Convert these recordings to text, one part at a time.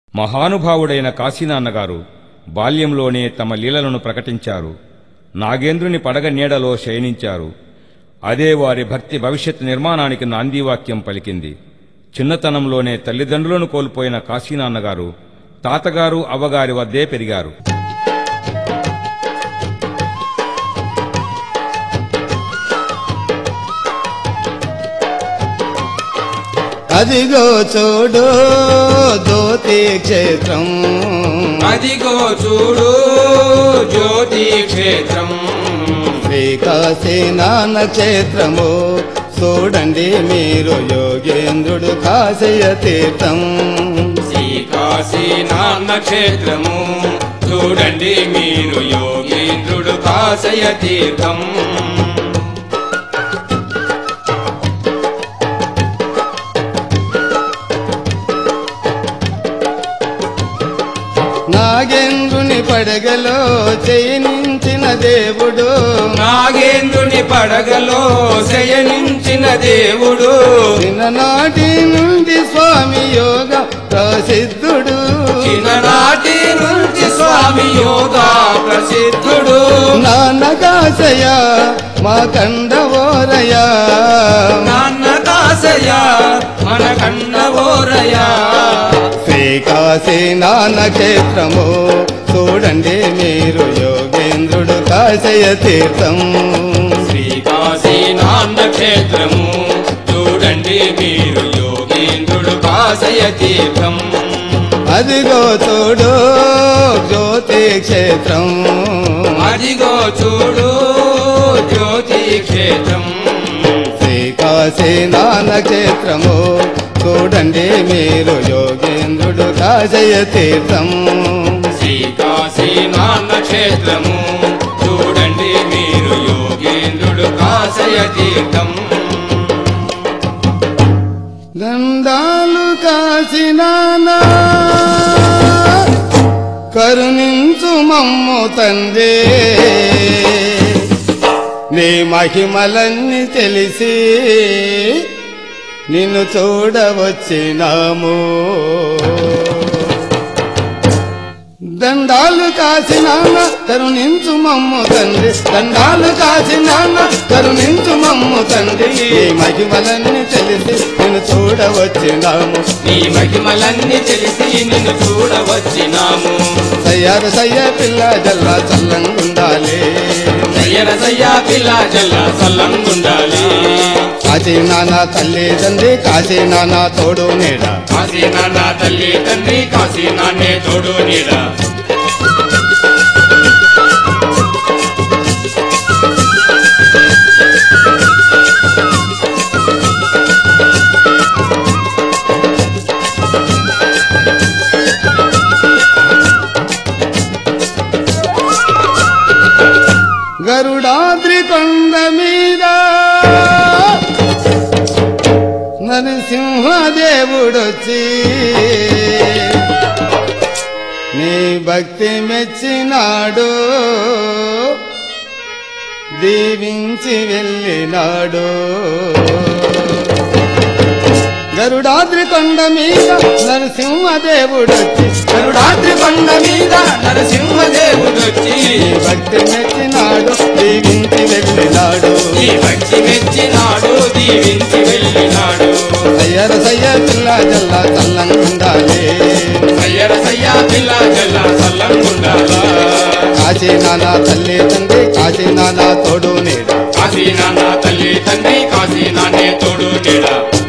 మహానుభావుడైన కాశీనాన్నగారు బాల్యంలోనే తమ లీలలను ప్రకటించారు. నాగేంద్రుని పడగ నీడలో శయనించారు. అదే వారి భక్తి భవిష్యత్ నిర్మాణానికి నాందీవాక్యం పలికింది. చిన్నతనంలోనే తల్లిదండ్రులను కోల్పోయిన కాశీనాన్నగారు తాతగారు అవ్వగారి వద్దే పెరిగారు. అదిగో చూడు జ్యోతి క్షేత్రం, అదిగో చూడు జ్యోతి క్షేత్రం, శ్రీకాశీనాథ క్షేత్రము చూడండి మీరు యోగేంద్రుడు కాశయ తీర్థం. శ్రీకాశీనాథ క్షేత్రము చూడండి మీరు యోగేంద్రుడు కాశయ తీర్థం. నాగేంద్రుని పడగలో శయనించిన దేవుడు, నాగేంద్రుని పడగలో శయనించిన దేవుడు, చిన్ననాటి నుండి స్వామి యోగ ప్రసిద్ధుడు, చిన్ననాటి నుంచి స్వామి యోగా ప్రసిద్ధుడు. నాన్న కాశయ మా కండవోరయ, నాన్న కాశయ మన కండవోరయ. శ్రీకాశీనాథ క్షేత్రము చూడండి మీరు యోగేంద్రుడు కాశయ తీర్థం. శ్రీకాశీనాథ క్షేత్రము చూడండి మీరు యోగేంద్రుడు కాశయ తీర్థం. అదిగో చూడు జ్యోతి క్షేత్రం, అదిగో చూడు జ్యోతి క్షేత్రం, శ్రీకాశీనాథ క్షేత్రము చూడండి మీరు యోగేంద్రుడు కాశయ తీర్థం. శ్రీకాశీనాథ క్షేత్రము చూడండి మీరు యోగేంద్రుడు కాశయ తీర్థం. దండాలు కాశీనాథ కరుణించు మమ్ము తండ్రి, నీ మహిమలన్నీ తెలిసి నిన్ను చూడవచ్చినాము. దండాలు కాశీనాథ కరుణించు మమ్ము తండ్రి, దండాలు కాశీనాథ కరుణించు మమ్ము తండ్రి, నీ మహిమలన్నీ తెలిసి నిన్ను చూడవచ్చినాము. నీ మహిమలన్నీ తెలిసి నిన్ను చూడవచ్చినాము. సయ్యార సయ్య పిల్ల జల్లా చల్లంగుండాలి, సయ్యర సయ్యా పిల్ల జల్ల సల్లంగుండాలి. కాశీ నాన్న తల్లి తండ్రి కాశీ నాన్న తోడు నీడ, కాశీ నాన్న తల్లి తండ్రి కాశీ నాన్నే తోడు నీడ. గరుడాద్రి కొండ మీద నరసింహదేవుడొచ్చి నీ భక్తి మెచ్చినాడు, దీవించి వెళ్ళినాడు. గరుడాద్రి కొండ మీద నరసింహదేవుడొచ్చి, గరుడాద్రి కొండ మీద నరసింహదేవుడొచ్చి భక్తి మెచ్చినాడు, దీవించి వెళ్ళినాడు. ఈ భక్తి మెచ్చినాడు, దీవించి వెళ్ళినాడు. సయ్యర సయ్య పిల్ల జల్ల చల్లంగుండాలి, సయ్యర సయ్యా పిల్ల జల్ల సల్లంగుండాలి. కాశీ నాన్న తల్లి తండ్రి కాశీ నాన్న తోడు నీడ, కాశీ నాన్న తల్లి తండ్రి కాశీ నాన్నే తోడు నీడ.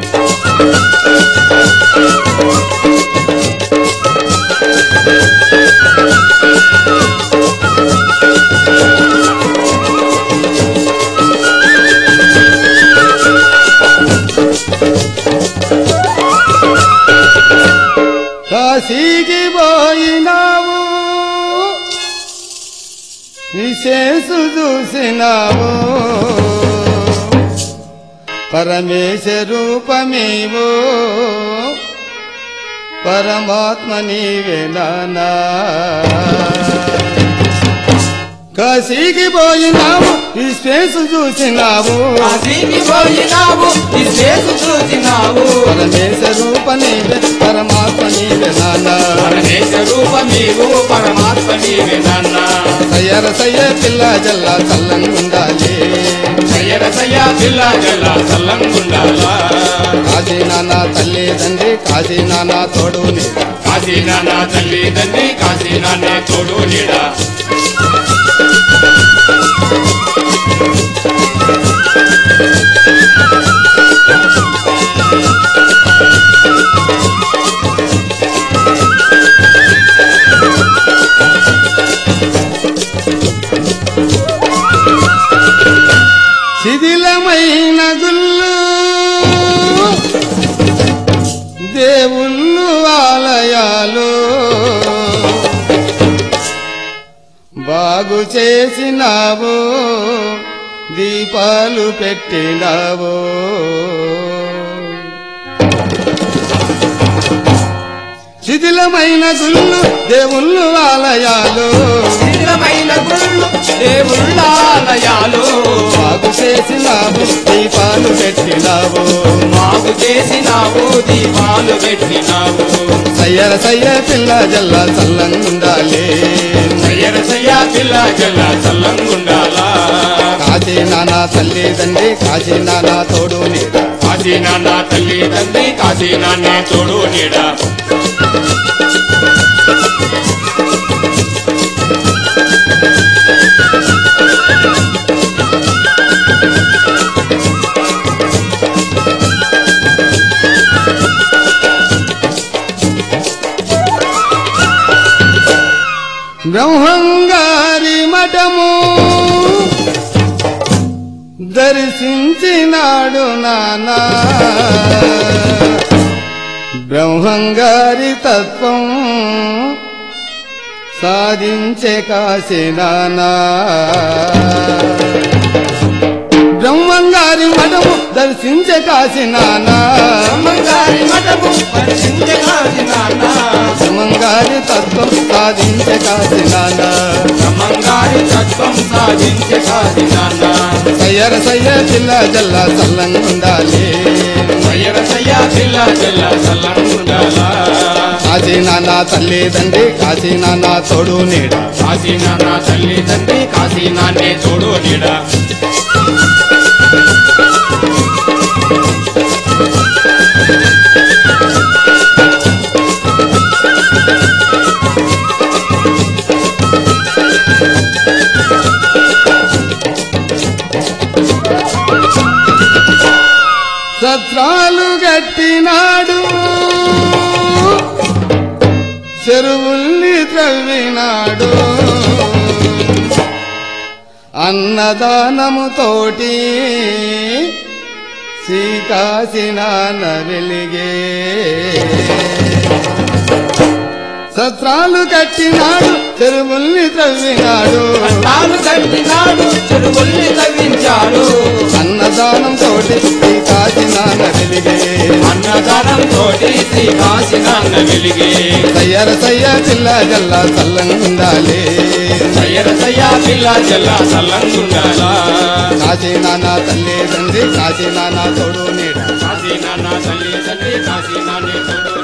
కాశీకి పోయినావు విశేషు చూసినావు, పరమేశ రూపమేవో పరమాత్మ నీవే నానా. కాశీకి పోయినావు విశ్వేసు చూసినావు, కాశీకి పోయినావు విశ్వేసు చూసినావు, పరమేశ రూప నీవే పరమాత్మ నీవే నానా. నీకు పరమాత్మ నీవే నాన్న సయ్యర సయ్య పిల్ల జల్ల చల్లంగుండాలి సయ్యర సయ్య పిల్ల జల్ల చల్లంగుండాలా కాశీ నాన్న తల్లి తండ్రి కాశీ నాన్న తోడు నీడ కాశీ నాన్న తల్లి తండ్రి కాశీ నాన్నే తోడు నీడ శిథిలమైన గుళ్ళు దేవుళ్ళు ఆలయాలు బాగు చేసినావు దీపాలు పెట్టినావు శిథిలమైన గుళ్ళు దేవుళ్ళు ఆలయాలు శిథిలమైన గుళ్ళు దేవుళ్ళాలయాలు బాగు చేసినావు దీపాలు పెట్టినావు మాకు చేసినావు దీపాలు పెట్టినావు సయ్యర సయ్య పిల్ల జల్ల చల్లంగుండాలి సయ్యర సయ్య పిల్ల జల్ల చల్లంగుండాలా కాశీ నాన్న తల్లి తండ్రి కాశీ నాన్న తోడు నీడ కాశీ నాన్న తల్లి తండ్రి కాశీ నాన్నే తోడు నీడ బ్రహ్మంగారి మఠము దర్శించినాడు నానా బ్రహ్మంగారి తత్వం సాధించే కాశీ నానా బ్రహ్మంగారి మఠము దర్శించే కాశీ నానా బ్రహ్మంగారి మఠము దర్శించే కాశీ నాన్న బ్రహ్మంగారి తత్వం సాధించే కాశీ నానా బ్రహ్మంగారి తత్వం సాధించే కాశీ నాన్న సయ్యర సయ్య పిల్ల జల్ల చల్లంగుండాలి సయ్యర సయ్య పిల్ల జల్ల చల్లంగుండాలా కాశీ నాన్న తల్లి తండ్రి కాశీ నాన్న తోడు నీడ కాశీ నాన్న తల్లి తండ్రి కాశీ నాన్నే తోడు నీడ సత్రాలు గట్టినాడు చెరువుల్ని త్రవ్వినాడు అన్నదానము తోటి శ్రీకాశీ నాన్న వెలిగే సత్రాలు కట్టినాడు చెరువుల్ని త్రవ్వినాడు తాను కట్టినాడు చెరువుల్ని తవ్వించాడు అన్నదానం తోటి శ్రీకాశీ నాన్న వెలిగే అన్నదానం తోటి శ్రీ కాశీ నాన్న వెలిగే సయ్యర సయ్య పిల్ల జల్ల చల్లంగుండాలి సయ్యర సయ్య పిల్ల జల్ల చల్లంగుండాలా కాశీ నాన్న తల్లి తండ్రి కాశీ నాన్న తోడు నీడ కాశీ నాన్న తల్లి తండ్రి కాశీ నాన్నే తోడు